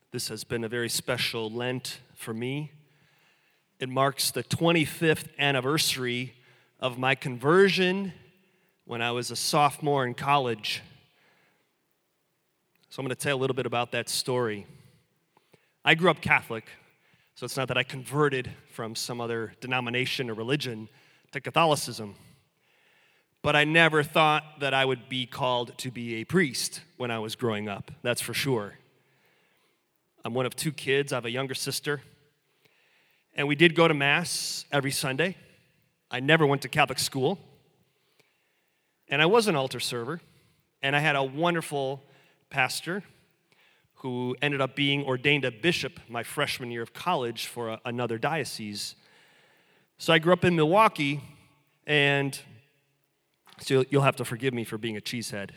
This has been a very special Lent for me. It marks the 25th anniversary of my conversion when I was a sophomore in college. So I'm going to tell a little bit about that story. I grew up Catholic, so it's not that I converted from some other denomination or religion to Catholicism. But I never thought that I would be called to be a priest when I was growing up, that's for sure. I'm one of two kids. I have a younger sister. And we did go to Mass every Sunday. I never went to Catholic school. And I was an altar server. And I had a wonderful pastor who ended up being ordained a bishop my freshman year of college for another diocese. So I grew up in Milwaukee, and so you'll have to forgive me for being a cheesehead.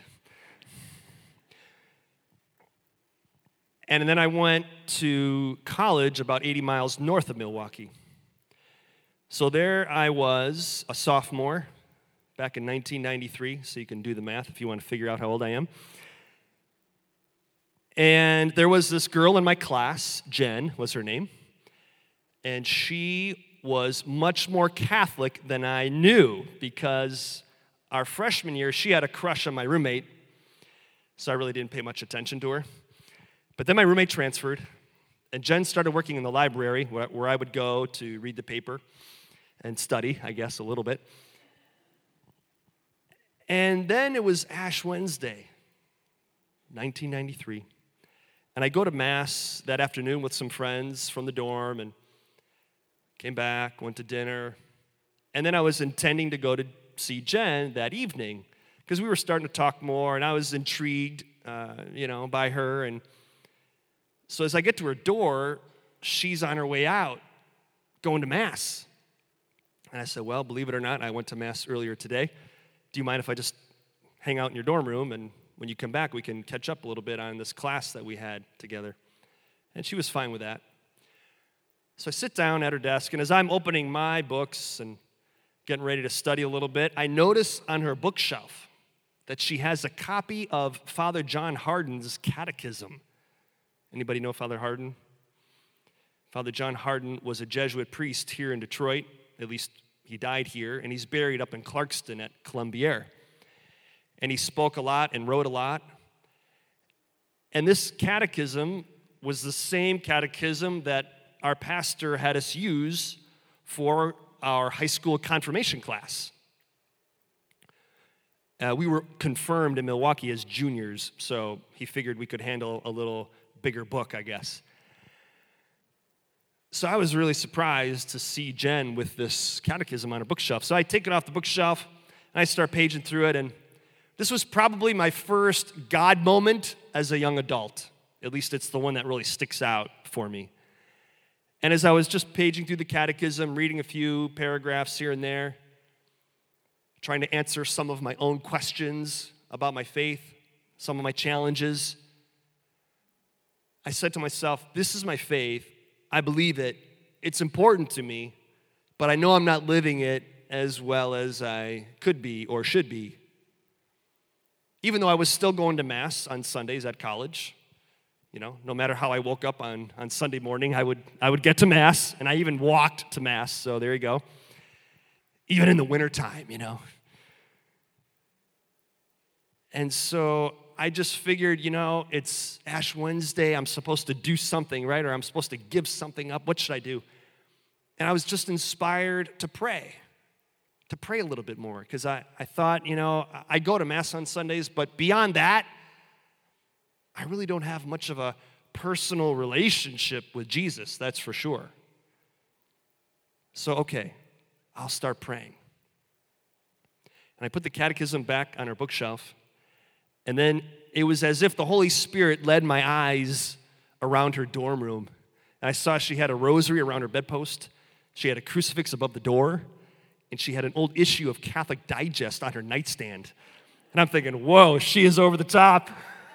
And then I went to college about 80 miles north of Milwaukee. So there I was, a sophomore, back in 1993, so you can do the math if you want to figure out how old I am. And there was this girl in my class, Jen was her name, and she was much more Catholic than I knew because our freshman year, she had a crush on my roommate, so I really didn't pay much attention to her. But then my roommate transferred, and Jen started working in the library where I would go to read the paper and study, I guess, a little bit. And then it was Ash Wednesday, 1993. And I go to Mass that afternoon with some friends from the dorm and came back, went to dinner. And then I was intending to go to see Jen that evening because we were starting to talk more, and I was intrigued, by her. And so as I get to her door, she's on her way out, going to Mass. And I said, well, believe it or not, I went to Mass earlier today. Do you mind if I just hang out in your dorm room, and when you come back, we can catch up a little bit on this class that we had together? And she was fine with that. So I sit down at her desk, and as I'm opening my books and getting ready to study a little bit, I notice on her bookshelf that she has a copy of Father John Hardin's Catechism. Anybody know Father Hardin? Father John Hardin was a Jesuit priest here in Detroit. At least he died here, and he's buried up in Clarkston at Columbiere. And he spoke a lot and wrote a lot. And this catechism was the same catechism that our pastor had us use for our high school confirmation class. We were confirmed in Milwaukee as juniors, so he figured we could handle a little bigger book, I guess. So I was really surprised to see Jen with this catechism on her bookshelf. So I take it off the bookshelf, and I start paging through it, and this was probably my first God moment as a young adult. At least it's the one that really sticks out for me. And as I was just paging through the catechism, reading a few paragraphs here and there, trying to answer some of my own questions about my faith, some of my challenges, I said to myself, this is my faith. I believe it. It's important to me, but I know I'm not living it as well as I could be or should be. Even though I was still going to Mass on Sundays at college, no matter how I woke up on Sunday morning, I would get to Mass, and I even walked to Mass, so there you go. Even in the wintertime, And so I just figured, it's Ash Wednesday, I'm supposed to do something, right? Or I'm supposed to give something up. What should I do? And I was just inspired to pray a little bit more, because I thought, I go to Mass on Sundays, but beyond that, I really don't have much of a personal relationship with Jesus, that's for sure. So, okay, I'll start praying. And I put the catechism back on her bookshelf, and then it was as if the Holy Spirit led my eyes around her dorm room. And I saw she had a rosary around her bedpost, she had a crucifix above the door, and she had an old issue of Catholic Digest on her nightstand. And I'm thinking, whoa, she is over the top.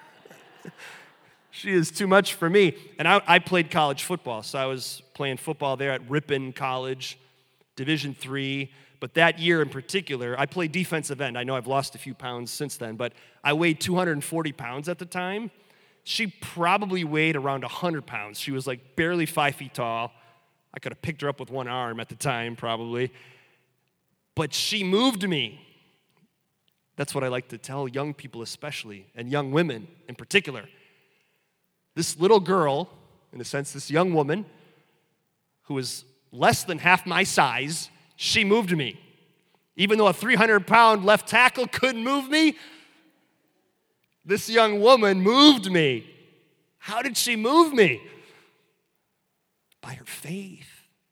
She is too much for me. And I played college football, so I was playing football there at Ripon College, Division III. But that year in particular, I played defensive end. I know I've lost a few pounds since then, but I weighed 240 pounds at the time. She probably weighed around 100 pounds. She was like barely 5 feet tall. I could have picked her up with one arm at the time, probably. But she moved me. That's what I like to tell young people especially, and young women in particular. This little girl, in a sense, this young woman, who was less than half my size, she moved me. Even though a 300-pound left tackle couldn't move me, this young woman moved me. How did she move me? By her faith.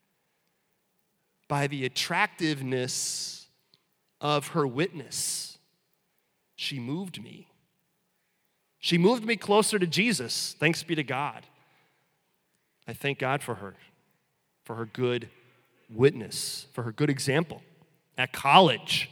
By the attractiveness of her witness. She moved me. She moved me closer to Jesus. Thanks be to God. I thank God for her good witness, for her good example at college.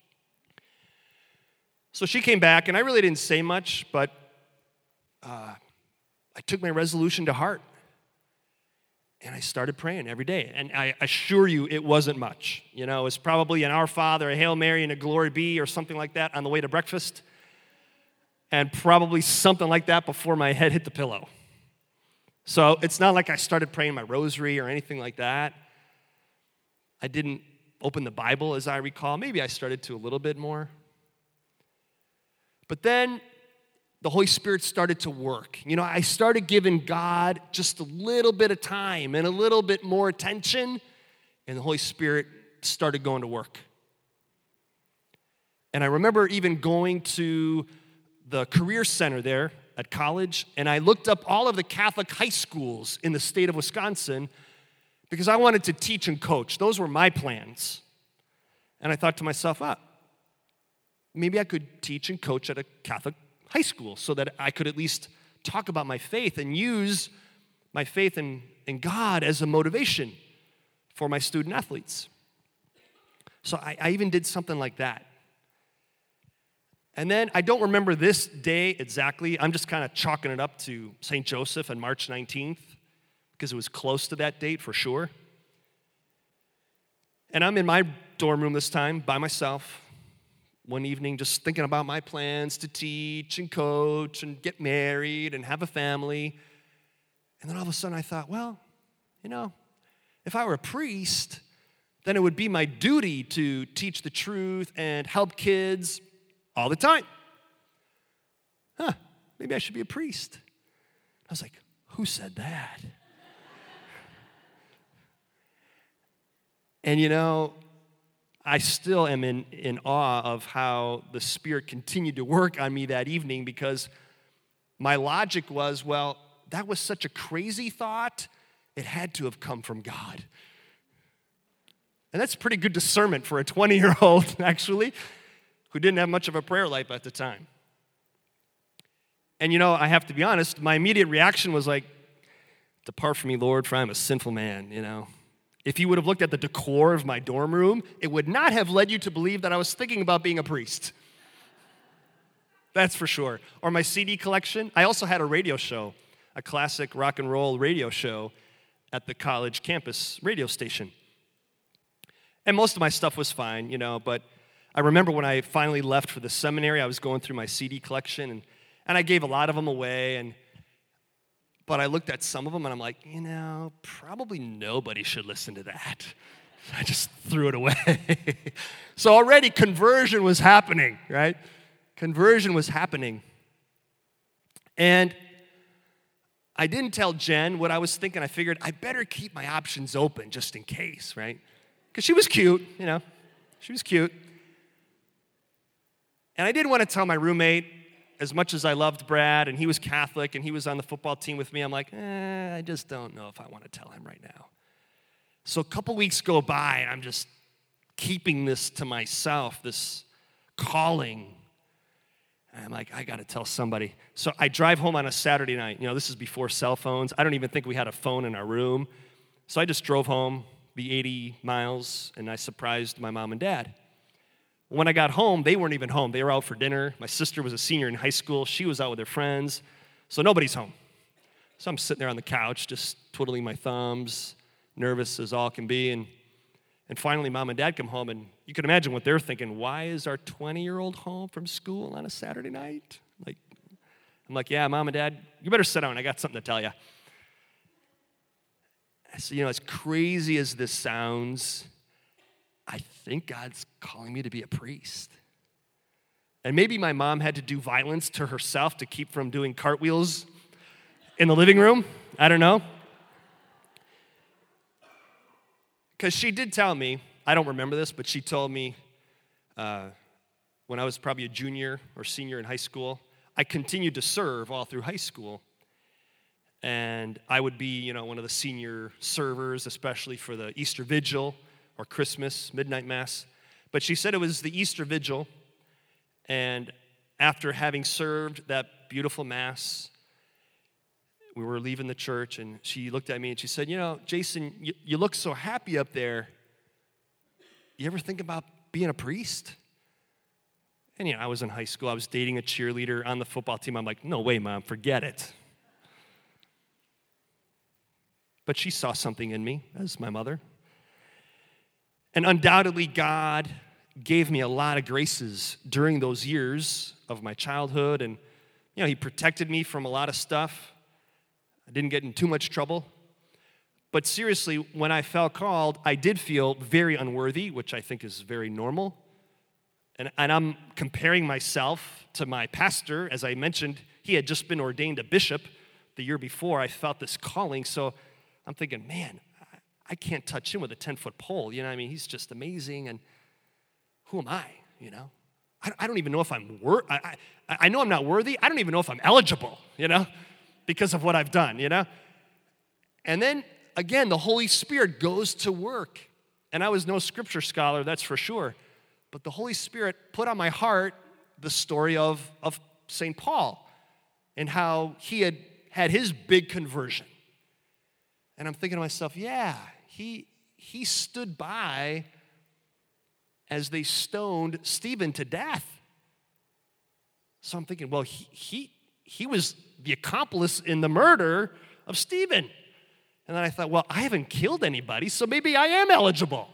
So she came back, and I really didn't say much, but I took my resolution to heart. And I started praying every day. And I assure you, it wasn't much. You know, it was probably an Our Father, a Hail Mary, and a Glory Be, or something like that on the way to breakfast. And probably something like that before my head hit the pillow. So it's not like I started praying my rosary or anything like that. I didn't open the Bible, as I recall. Maybe I started to a little bit more. But then the Holy Spirit started to work. You know, I started giving God just a little bit of time and a little bit more attention, and the Holy Spirit started going to work. And I remember even going to the career center there at college, and I looked up all of the Catholic high schools in the state of Wisconsin because I wanted to teach and coach. Those were my plans. And I thought to myself, maybe I could teach and coach at a Catholic high school so that I could at least talk about my faith and use my faith in God as a motivation for my student athletes. So I even did something like that. And then I don't remember this day exactly. I'm just kind of chalking it up to St. Joseph on March 19th because it was close to that date for sure. And I'm in my dorm room this time by myself. One evening, just thinking about my plans to teach and coach and get married and have a family. And then all of a sudden I thought, well, you know, if I were a priest, then it would be my duty to teach the truth and help kids all the time. Maybe I should be a priest. I was like, who said that? And you know, I still am in awe of how the Spirit continued to work on me that evening because my logic was, well, that was such a crazy thought, it had to have come from God. And that's pretty good discernment for a 20-year-old, actually, who didn't have much of a prayer life at the time. And you know, I have to be honest, my immediate reaction was like, depart from me, Lord, for I am a sinful man, you know. If you would have looked at the decor of my dorm room, it would not have led you to believe that I was thinking about being a priest. That's for sure. Or my CD collection. I also had a radio show, a classic rock and roll radio show at the college campus radio station. And most of my stuff was fine, you know, but I remember when I finally left for the seminary, I was going through my CD collection, and I gave a lot of them away, but I looked at some of them, and I'm like, you know, probably nobody should listen to that. I just threw it away. So already conversion was happening, right? Conversion was happening. And I didn't tell Jen what I was thinking. I figured I better keep my options open just in case, right? Because she was cute, you know. She was cute. And I didn't want to tell my roommate, as much as I loved Brad, and he was Catholic, and he was on the football team with me, I'm like, I just don't know if I want to tell him right now. So a couple weeks go by, and I'm just keeping this to myself, this calling. And I'm like, I got to tell somebody. So I drive home on a Saturday night. You know, this is before cell phones. I don't even think we had a phone in our room. So I just drove home the 80 miles, and I surprised my mom and dad. When I got home, they weren't even home. They were out for dinner. My sister was a senior in high school. She was out with her friends. So nobody's home. So I'm sitting there on the couch, just twiddling my thumbs, nervous as all can be. And finally, Mom and Dad come home, and you can imagine what they're thinking. Why is our 20-year-old home from school on a Saturday night? I'm I'm like, yeah, Mom and Dad, you better sit down. I got something to tell you. So, as crazy as this sounds, I think God's calling me to be a priest. And maybe my mom had to do violence to herself to keep from doing cartwheels in the living room. I don't know. Because she did tell me, I don't remember this, but she told me when I was probably a junior or senior in high school, I continued to serve all through high school. And I would be, one of the senior servers, especially for the Easter Vigil or Christmas, midnight mass. But she said it was the Easter Vigil, and after having served that beautiful mass, we were leaving the church, and she looked at me and she said, Jason, you look so happy up there. You ever think about being a priest? And I was in high school. I was dating a cheerleader on the football team. I'm like, no way, Mom, forget it. But she saw something in me as my mother. And undoubtedly, God gave me a lot of graces during those years of my childhood. And, He protected me from a lot of stuff. I didn't get in too much trouble. But seriously, when I felt called, I did feel very unworthy, which I think is very normal. And I'm comparing myself to my pastor. As I mentioned, he had just been ordained a bishop the year before. I felt this calling. So I'm thinking, man, I can't touch him with a 10-foot pole. He's just amazing. And who am I, I don't even know if I'm I know I'm not worthy. I don't even know if I'm eligible, because of what I've done, And then, again, the Holy Spirit goes to work. And I was no scripture scholar, that's for sure. But the Holy Spirit put on my heart the story of St. Paul and how he had his big conversion. And I'm thinking to myself, yeah, he stood by as they stoned Stephen to death. So I'm thinking, well, he was the accomplice in the murder of Stephen. And then I thought, well, I haven't killed anybody, so maybe I am eligible.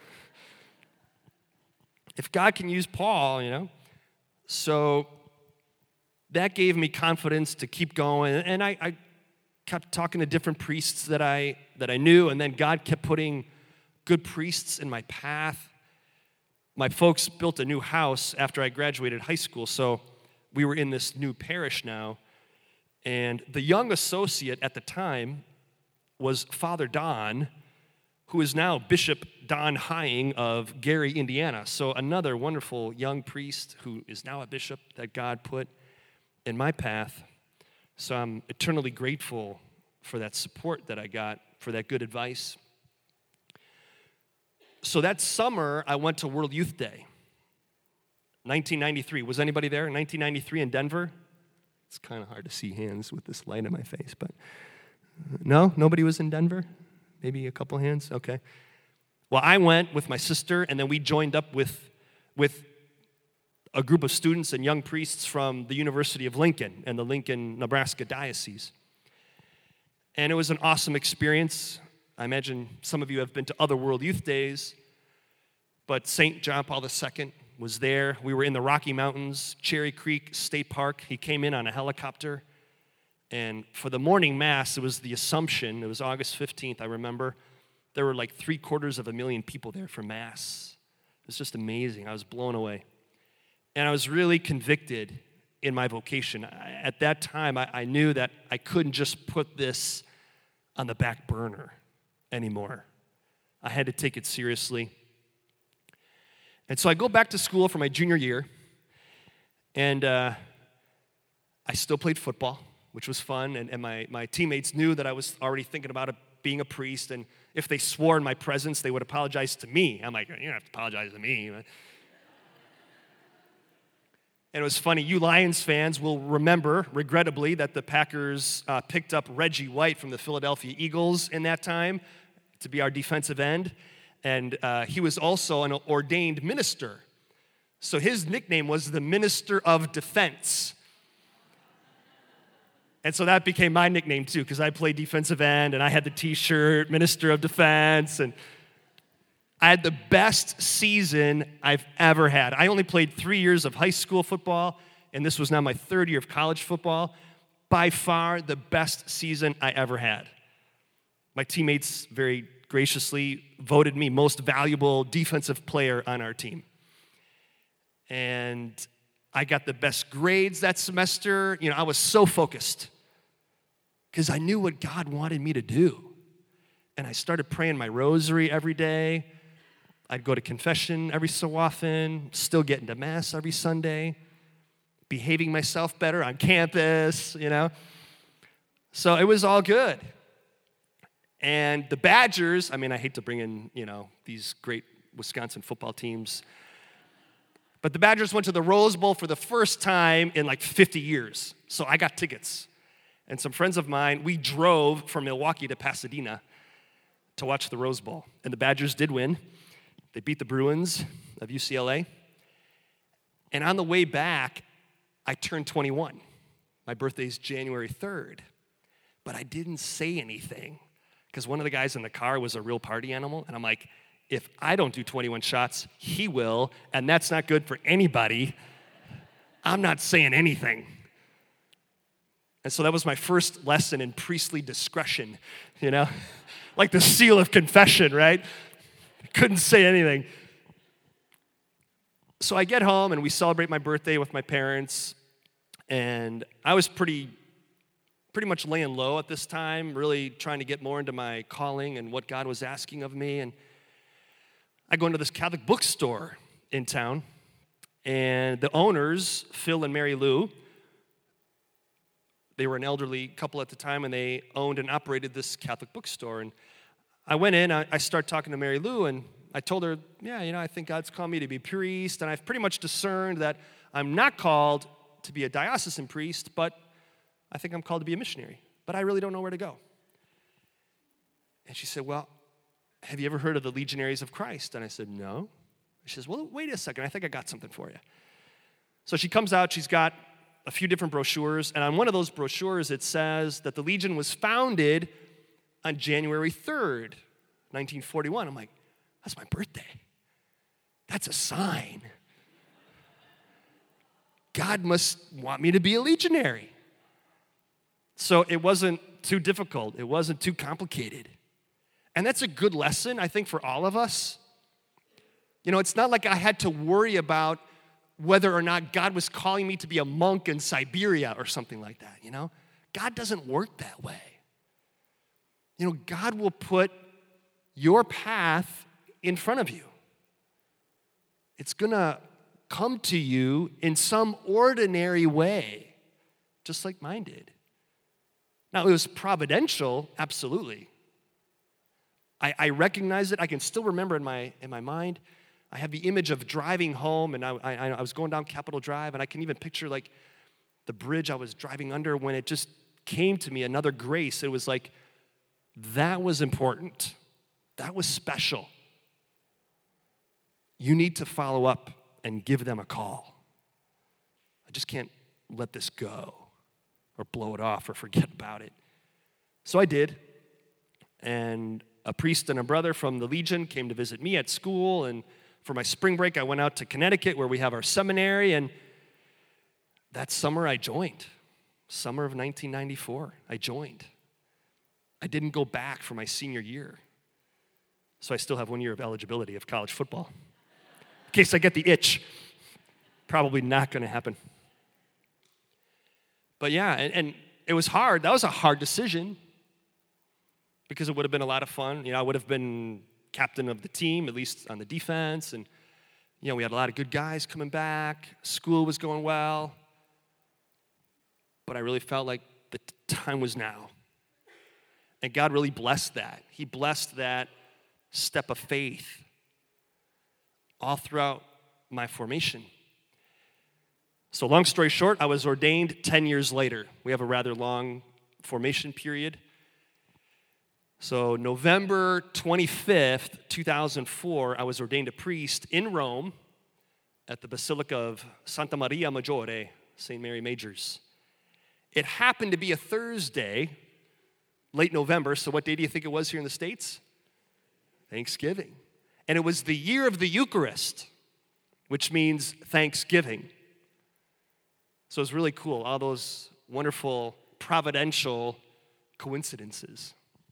If God can use Paul, So that gave me confidence to keep going. And I kept talking to different priests that I knew, and then God kept putting good priests in my path. My folks built a new house after I graduated high school, so we were in this new parish now. And the young associate at the time was Father Don, who is now Bishop Don Hying of Gary, Indiana. So another wonderful young priest who is now a bishop that God put in my path. So I'm eternally grateful for that support that I got, for that good advice. So that summer, I went to World Youth Day, 1993. Was anybody there in 1993 in Denver? It's kind of hard to see hands with this light in my face, but no? Nobody was in Denver? Maybe a couple hands? Okay. Well, I went with my sister, and then we joined up with a group of students and young priests from the University of Lincoln and the Lincoln, Nebraska Diocese. And it was an awesome experience. I imagine some of you have been to other World Youth Days, but St. John Paul II was there. We were in the Rocky Mountains, Cherry Creek State Park. He came in on a helicopter. And for the morning mass, it was the Assumption. It was August 15th, I remember. There were like 750,000 people there for mass. It was just amazing. I was blown away. And I was really convicted in my vocation. At that time, I knew that I couldn't just put this on the back burner anymore. I had to take it seriously. And so I go back to school for my junior year, and I still played football, which was fun, and my teammates knew that I was already thinking about being a priest, and if they swore in my presence, they would apologize to me. I'm like, you don't have to apologize to me. And it was funny, you Lions fans will remember, regrettably, that the Packers picked up Reggie White from the Philadelphia Eagles in that time to be our defensive end, and he was also an ordained minister. So his nickname was the Minister of Defense. And so that became my nickname too, because I played defensive end, and I had the t-shirt, Minister of Defense, and I had the best season I've ever had. I only played 3 years of high school football, and this was now my third year of college football. by far the best season I ever had. My teammates very graciously voted me most valuable defensive player on our team. And I got the best grades that semester. I was so focused because I knew what God wanted me to do. And I started praying my rosary every day. I'd go to confession every so often, still getting to Mass every Sunday, behaving myself better on campus, So it was all good. And the Badgers, I hate to bring in, these great Wisconsin football teams, but the Badgers went to the Rose Bowl for the first time in like 50 years. So I got tickets. And some friends of mine, we drove from Milwaukee to Pasadena to watch the Rose Bowl. And the Badgers did win. They beat the Bruins of UCLA. And on the way back, I turned 21. My birthday's January 3rd. But I didn't say anything because one of the guys in the car was a real party animal. And I'm like, if I don't do 21 shots, he will. And that's not good for anybody. I'm not saying anything. And so that was my first lesson in priestly discretion, like the seal of confession, right? Couldn't say anything. So I get home and we celebrate my birthday with my parents. And I was pretty much laying low at this time, really trying to get more into my calling and what God was asking of me. And I go into this Catholic bookstore in town, and the owners, Phil and Mary Lou, they were an elderly couple at the time, and they owned and operated this Catholic bookstore. And I went in, I started talking to Mary Lou, and I told her, I think God's called me to be a priest, and I've pretty much discerned that I'm not called to be a diocesan priest, but I think I'm called to be a missionary, but I really don't know where to go. And she said, well, have you ever heard of the Legionaries of Christ? And I said, no. She says, well, wait a second, I think I got something for you. So she comes out, she's got a few different brochures, and on one of those brochures it says that the Legion was founded on January 3rd, 1941. I'm like, that's my birthday. That's a sign. God must want me to be a legionary. So it wasn't too difficult. It wasn't too complicated. And that's a good lesson, I think, for all of us. It's not like I had to worry about whether or not God was calling me to be a monk in Siberia or something like that, God doesn't work that way. God will put your path in front of you. It's going to come to you in some ordinary way, just like mine did. Now, it was providential, absolutely. I recognize it. I can still remember in my mind. I have the image of driving home, and I was going down Capitol Drive, and I can even picture like the bridge I was driving under when it just came to me, another grace. It was like, that was important. That was special. You need to follow up and give them a call. I just can't let this go or blow it off or forget about it. So I did, and a priest and a brother from the Legion came to visit me at school, and for my spring break, I went out to Connecticut where we have our seminary, and that summer I joined. Summer of 1994, I joined. I didn't go back for my senior year, so I still have 1 year of eligibility of college football. In case I get the itch, probably not going to happen. But yeah, and it was hard. That was a hard decision because it would have been a lot of fun. I would have been captain of the team, at least on the defense, and we had a lot of good guys coming back. School was going well. But I really felt like the time was now. And God really blessed that. He blessed that step of faith all throughout my formation. So long story short, I was ordained 10 years later. We have a rather long formation period. So November 25th, 2004, I was ordained a priest in Rome at the Basilica of Santa Maria Maggiore, St. Mary Majors. It happened to be a Thursday, late November, so what day do you think it was here in the States? Thanksgiving. And it was the year of the Eucharist, which means Thanksgiving. So it was really cool. All those wonderful providential coincidences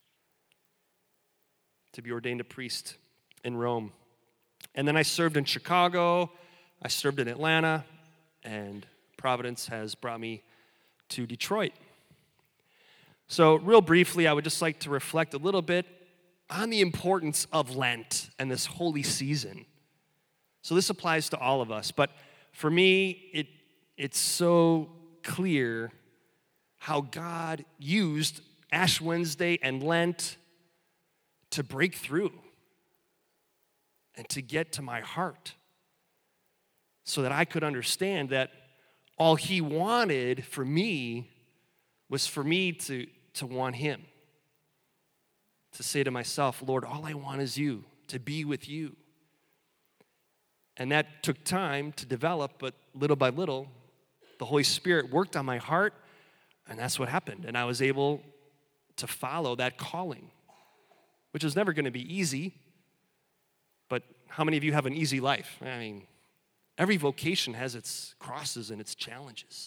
to be ordained a priest in Rome. And then I served in Chicago, I served in Atlanta, and Providence has brought me to Detroit. So real briefly, I would just like to reflect a little bit on the importance of Lent and this holy season. So this applies to all of us, but for me, it's so clear how God used Ash Wednesday and Lent to break through and to get to my heart so that I could understand that all he wanted for me was for me to want him. To say to myself, Lord, all I want is you, to be with you. And that took time to develop, but little by little, the Holy Spirit worked on my heart, and that's what happened. And I was able to follow that calling, which is never going to be easy. But how many of you have an easy life? I mean, every vocation has its crosses and its challenges.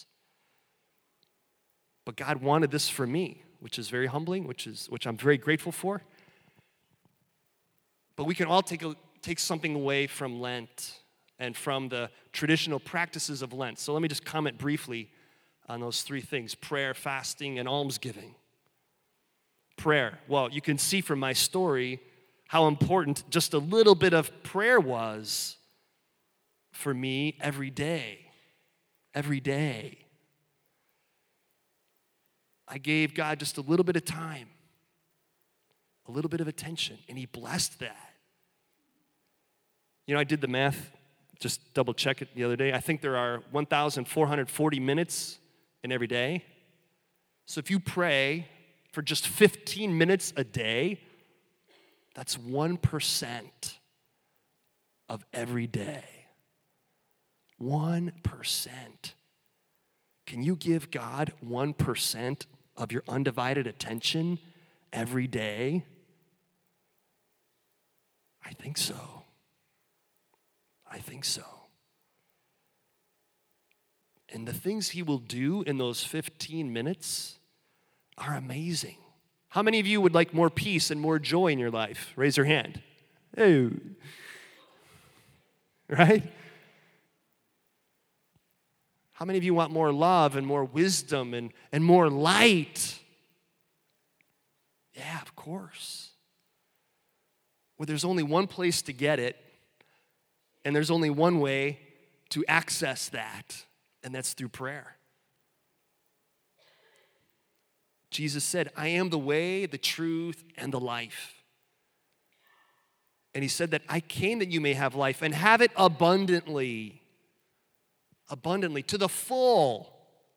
But God wanted this for me, which is very humbling, which I'm very grateful for. But we can all take something away from Lent and from the traditional practices of Lent. So let me just comment briefly on those three things: prayer, fasting, and almsgiving. Prayer. Well, you can see from my story how important just a little bit of prayer was for me every day. Every day. I gave God just a little bit of time, a little bit of attention, and he blessed that. You know, I did the math, just double check it the other day. I think there are 1,440 minutes in every day. So if you pray for just 15 minutes a day, that's 1% of every day. 1%. Can you give God 1% of your undivided attention every day? I think so. I think so. And the things he will do in those 15 minutes are amazing. How many of you would like more peace and more joy in your life? Raise your hand. Oh. Right? How many of you want more love and more wisdom and more light? Yeah, of course. Well, there's only one place to get it, and there's only one way to access that, and that's through prayer. Jesus said, I am the way, the truth, and the life. And he said that I came that you may have life and have it abundantly. Abundantly, to the full.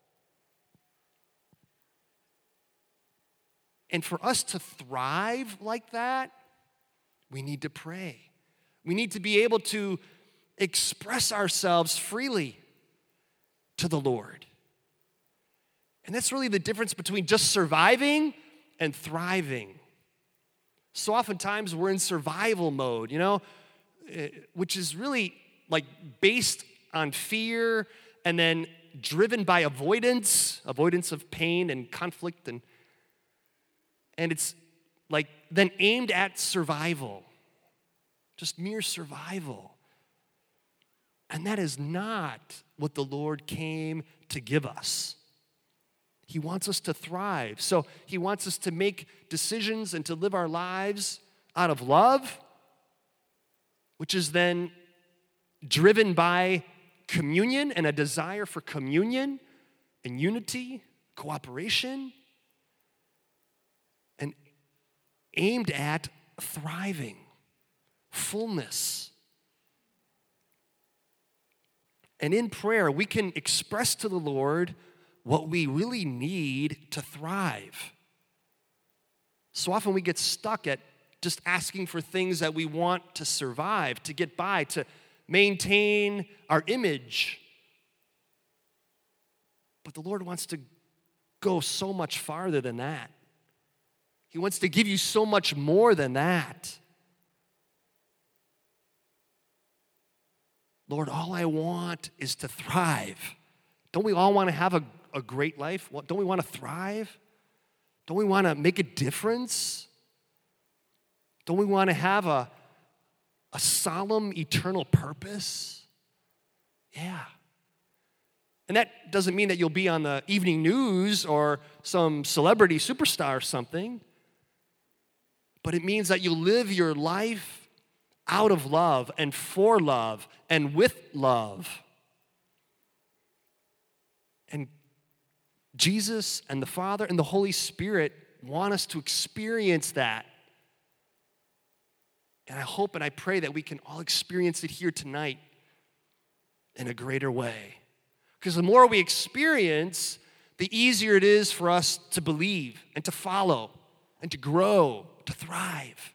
And for us to thrive like that, we need to pray. We need to be able to express ourselves freely to the Lord. And that's really the difference between just surviving and thriving. So oftentimes we're in survival mode, which is really like based on fear and then driven by avoidance of pain and conflict, and it's like then aimed at survival, just mere survival. And that is not what the Lord came to give us. He wants us to thrive. So he wants us to make decisions and to live our lives out of love, which is then driven by communion and a desire for communion and unity, cooperation, and aimed at thriving, fullness. And in prayer, we can express to the Lord what we really need to thrive. So often we get stuck at just asking for things that we want to survive, to get by, to maintain our image. But the Lord wants to go so much farther than that. He wants to give you so much more than that. Lord, all I want is to thrive. Don't we all want to have a great life? Don't we want to thrive? Don't we want to make a difference? Don't we want to have a solemn, eternal purpose? Yeah. And that doesn't mean that you'll be on the evening news or some celebrity superstar or something, but it means that you live your life out of love and for love and with love. And Jesus and the Father and the Holy Spirit want us to experience that. And I hope and I pray that we can all experience it here tonight in a greater way. Because the more we experience, the easier it is for us to believe and to follow and to grow, to thrive.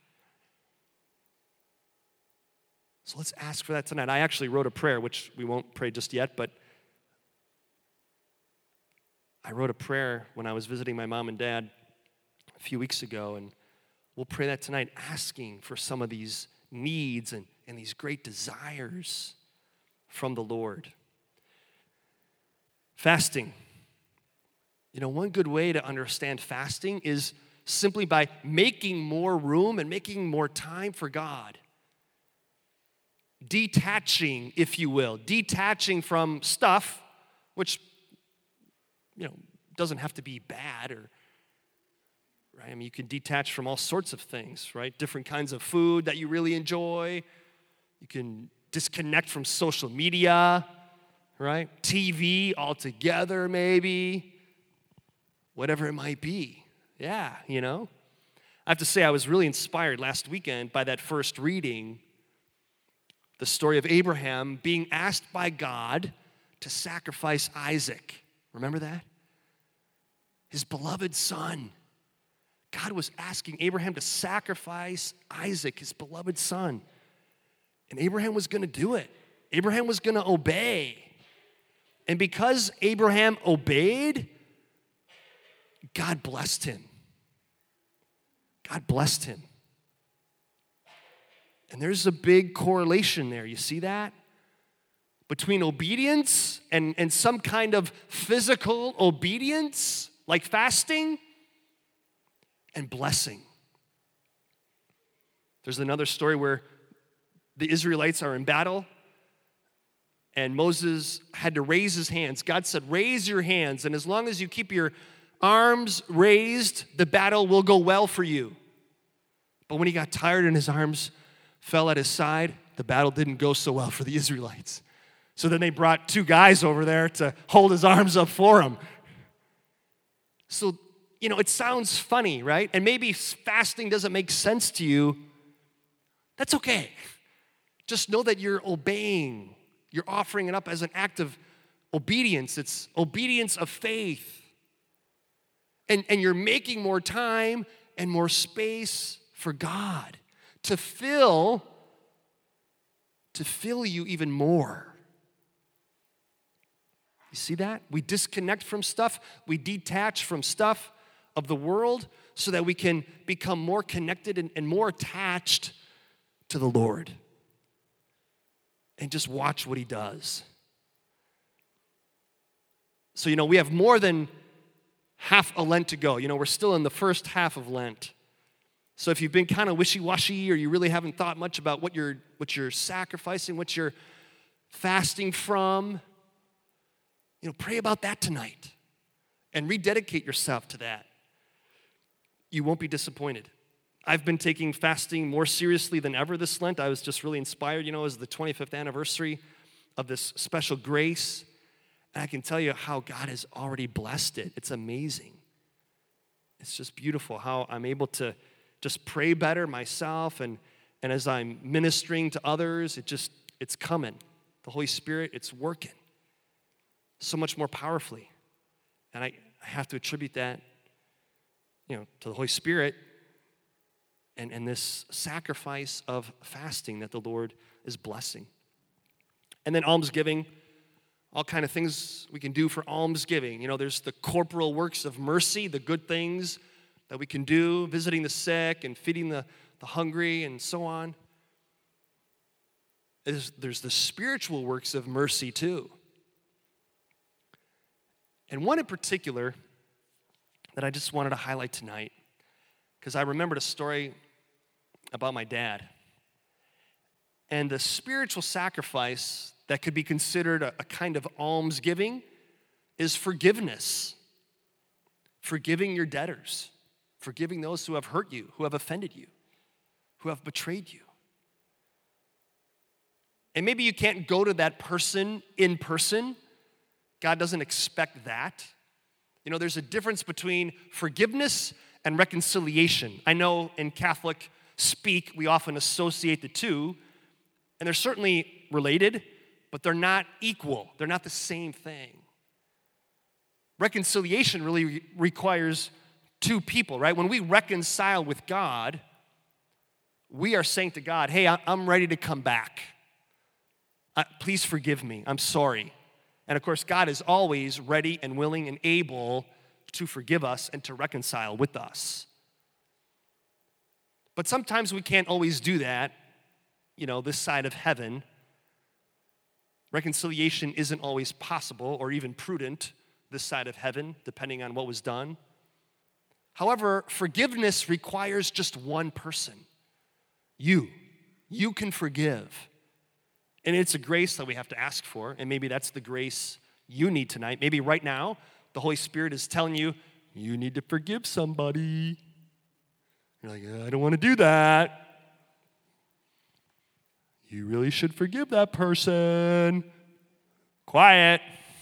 So let's ask for that tonight. I actually wrote a prayer, which we won't pray just yet, but I wrote a prayer when I was visiting my mom and dad a few weeks ago, and we'll pray that tonight, asking for some of these needs and these great desires from the Lord. Fasting. You know, one good way to understand fasting is simply by making more room and making more time for God. Detaching, if you will, detaching from stuff, which, doesn't have to be bad or, right? I mean, you can detach from all sorts of things, right? Different kinds of food that you really enjoy. You can disconnect from social media, right? TV altogether, maybe. Whatever it might be. Yeah, I have to say, I was really inspired last weekend by that first reading, the story of Abraham being asked by God to sacrifice Isaac. Remember that? His beloved son. God was asking Abraham to sacrifice Isaac, his beloved son. And Abraham was going to do it. Abraham was going to obey. And because Abraham obeyed, God blessed him. God blessed him. And there's a big correlation there. You see that? Between obedience and some kind of physical obedience, like fasting, and blessing. There's another story where the Israelites are in battle, and Moses had to raise his hands. God said, raise your hands, and as long as you keep your arms raised, the battle will go well for you. But when he got tired and his arms fell at his side, the battle didn't go so well for the Israelites. So then they brought two guys over there to hold his arms up for him. So, it sounds funny, right? And maybe fasting doesn't make sense to you. That's okay. Just know that you're obeying. You're offering it up as an act of obedience. It's obedience of faith. And you're making more time and more space for God to fill you even more. You see that? We disconnect from stuff. We detach from stuff of the world so that we can become more connected and more attached to the Lord. And just watch what he does. So, we have more than half a Lent to go. We're still in the first half of Lent. So if you've been kind of wishy-washy or you really haven't thought much about what you're sacrificing, what you're fasting from, pray about that tonight and rededicate yourself to that. You won't be disappointed. I've been taking fasting more seriously than ever this Lent. I was just really inspired. It was the 25th anniversary of this special grace. And I can tell you how God has already blessed it. It's amazing. It's just beautiful how I'm able to just pray better myself. And as I'm ministering to others, it's coming. The Holy Spirit, it's working so much more powerfully. And I have to attribute that, to the Holy Spirit and this sacrifice of fasting that the Lord is blessing. And then almsgiving, all kind of things we can do for almsgiving. There's the corporal works of mercy, the good things that we can do, visiting the sick and feeding the hungry and so on. There's the spiritual works of mercy too. And one in particular that I just wanted to highlight tonight, because I remembered a story about my dad. And the spiritual sacrifice that could be considered a kind of almsgiving is forgiveness. Forgiving your debtors. Forgiving those who have hurt you, who have offended you, who have betrayed you. And maybe you can't go to that person in person. God doesn't expect that. You know, there's a difference between forgiveness and reconciliation. I know in Catholic speak, we often associate the two, and they're certainly related, but they're not equal. They're not the same thing. Reconciliation really requires two people, right? When we reconcile with God, we are saying to God, hey, I'm ready to come back. Please forgive me. I'm sorry. And of course, God is always ready and willing and able to forgive us and to reconcile with us. But sometimes we can't always do that, this side of heaven. Reconciliation isn't always possible or even prudent this side of heaven, depending on what was done. However, forgiveness requires just one person. You can forgive. And it's a grace that we have to ask for, and maybe that's the grace you need tonight. Maybe right now, the Holy Spirit is telling you, you need to forgive somebody. You're like, I don't want to do that. You really should forgive that person. Quiet.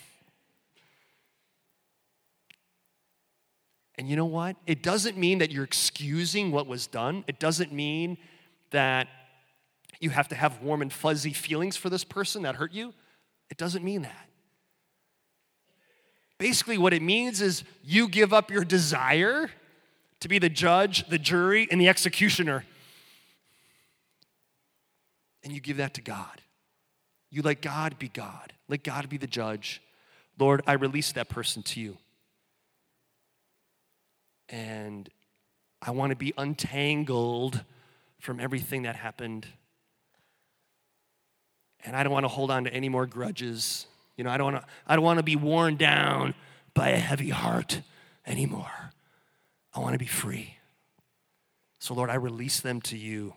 And you know what? It doesn't mean that you're excusing what was done. It doesn't mean that you have to have warm and fuzzy feelings for this person that hurt you. It doesn't mean that. Basically, what it means is you give up your desire to be the judge, the jury, and the executioner. And you give that to God. You let God be God. Let God be the judge. Lord, I release that person to you. And I want to be untangled from everything that happened. And I don't want to hold on to any more grudges. I don't want to be worn down by a heavy heart anymore. I want to be free. So Lord, I release them to you.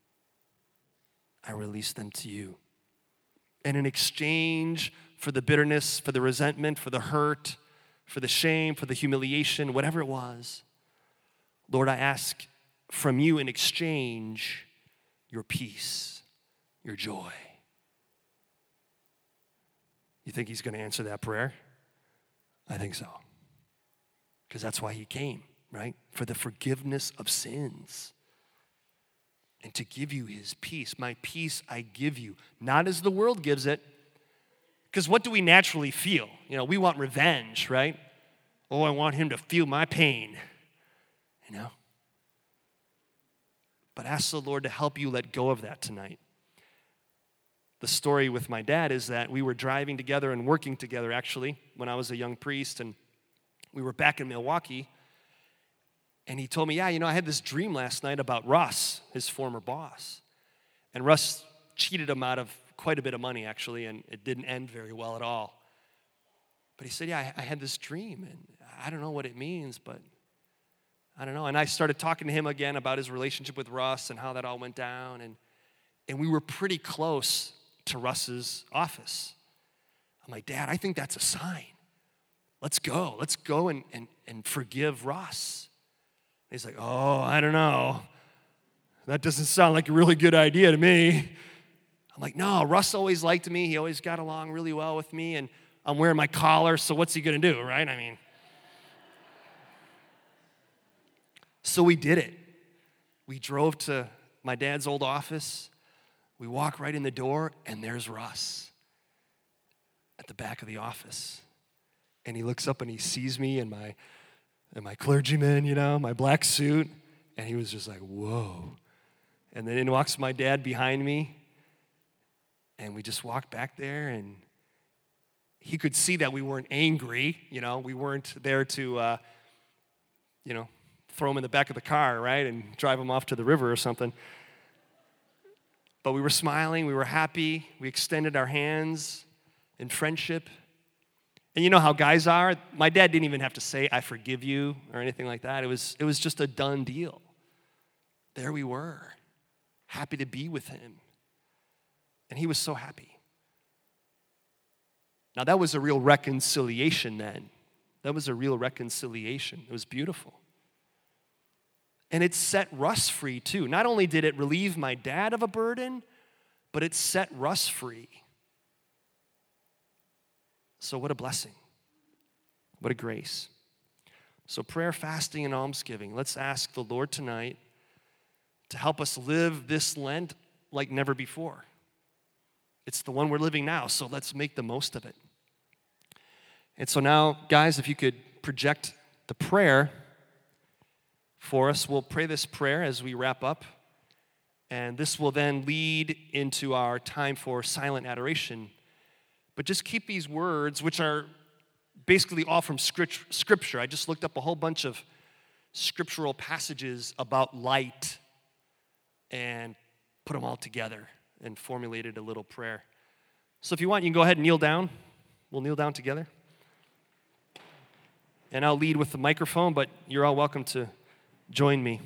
I release them to you. And in exchange for the bitterness, for the resentment, for the hurt, for the shame, for the humiliation, whatever it was, Lord, I ask from you in exchange your peace, your joy. You think he's going to answer that prayer? I think so. Because that's why he came, right? For the forgiveness of sins. And to give you his peace. My peace I give you. Not as the world gives it. Because what do we naturally feel? We want revenge, right? Oh, I want him to feel my pain. But ask the Lord to help you let go of that tonight. The story with my dad is that we were driving together and working together, actually, when I was a young priest, and we were back in Milwaukee, and he told me, I had this dream last night about Russ, his former boss, and Russ cheated him out of quite a bit of money, actually, and it didn't end very well at all. But he said, I had this dream, and I don't know what it means, but I don't know. And I started talking to him again about his relationship with Russ and how that all went down, and we were pretty close to Russ's office. I'm like, Dad, I think that's a sign. Let's go and forgive Russ. And he's like, oh, I don't know. That doesn't sound like a really good idea to me. I'm like, no, Russ always liked me. He always got along really well with me, and I'm wearing my collar, so what's he going to do, right? So we did it. We drove to my dad's old office. We walk right in the door, and there's Russ at the back of the office. And he looks up and he sees me in my clergyman, my black suit, and he was just like, whoa. And then in walks my dad behind me, and we just walked back there, and he could see that we weren't angry, we weren't there to, throw him in the back of the car, right, and drive him off to the river or something. But we were smiling, we were happy, we extended our hands in friendship, And you know how guys are? My dad didn't even have to say, I forgive you, or anything like that. It was just a done deal. There we were, happy to be with him. And he was so happy. Now, that was a real reconciliation then. That was a real reconciliation. It was beautiful. And it set Russ free, too. Not only did it relieve my dad of a burden, but it set Russ free. So what a blessing. What a grace. So prayer, fasting, and almsgiving. Let's ask the Lord tonight to help us live this Lent like never before. It's the one we're living now, so let's make the most of it. And so now, guys, if you could project the prayer for us, we'll pray this prayer as we wrap up. And this will then lead into our time for silent adoration. But just keep these words, which are basically all from Scripture. I just looked up a whole bunch of scriptural passages about light and put them all together and formulated a little prayer. So if you want, you can go ahead and kneel down. We'll kneel down together. And I'll lead with the microphone, but you're all welcome to join me.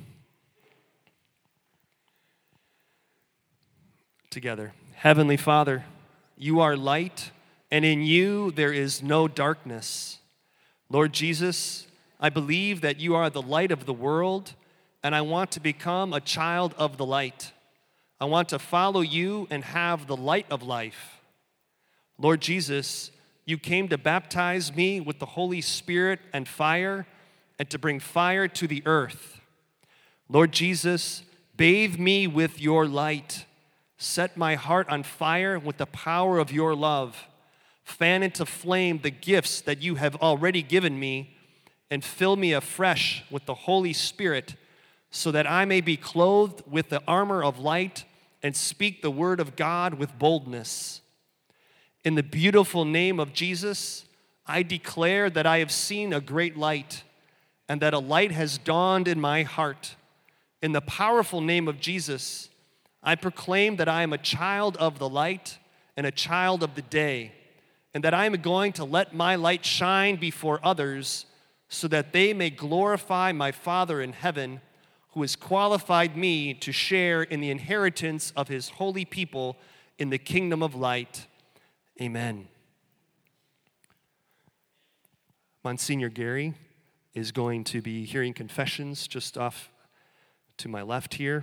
Together. Heavenly Father, you are light, and in you there is no darkness. Lord Jesus, I believe that you are the light of the world, and I want to become a child of the light. I want to follow you and have the light of life. Lord Jesus, you came to baptize me with the Holy Spirit and fire, and to bring fire to the earth. Lord Jesus, bathe me with your light. Set my heart on fire with the power of your love. Fan into flame the gifts that you have already given me, and fill me afresh with the Holy Spirit, so that I may be clothed with the armor of light and speak the word of God with boldness. In the beautiful name of Jesus, I declare that I have seen a great light, and that a light has dawned in my heart. In the powerful name of Jesus, I proclaim that I am a child of the light and a child of the day, and that I am going to let my light shine before others so that they may glorify my Father in heaven, who has qualified me to share in the inheritance of his holy people in the kingdom of light. Amen. Monsignor Gary is going to be hearing confessions just off to my left here.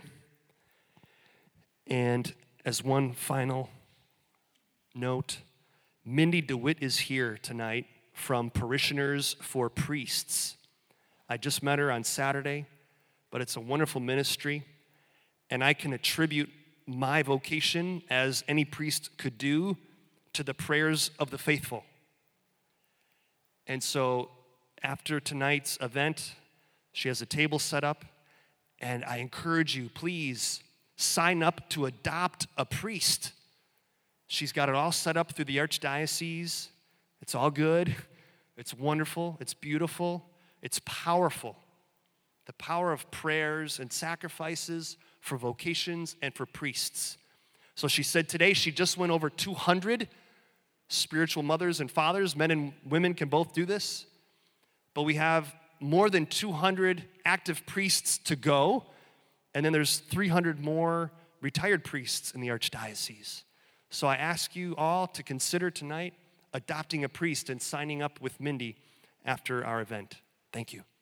And as one final note, Mindy DeWitt is here tonight from Parishioners for Priests. I just met her on Saturday, but it's a wonderful ministry, and I can attribute my vocation, as any priest could do, to the prayers of the faithful. And so after tonight's event, she has a table set up, and I encourage you, please sign up to adopt a priest. She's got it all set up through the Archdiocese. It's all good. It's wonderful. It's beautiful. It's powerful. The power of prayers and sacrifices for vocations and for priests. So she said today she just went over 200 spiritual mothers and fathers. Men and women can both do this. But we have more than 200 active priests to go. And then there's 300 more retired priests in the Archdiocese. So I ask you all to consider tonight adopting a priest and signing up with Mindy after our event. Thank you.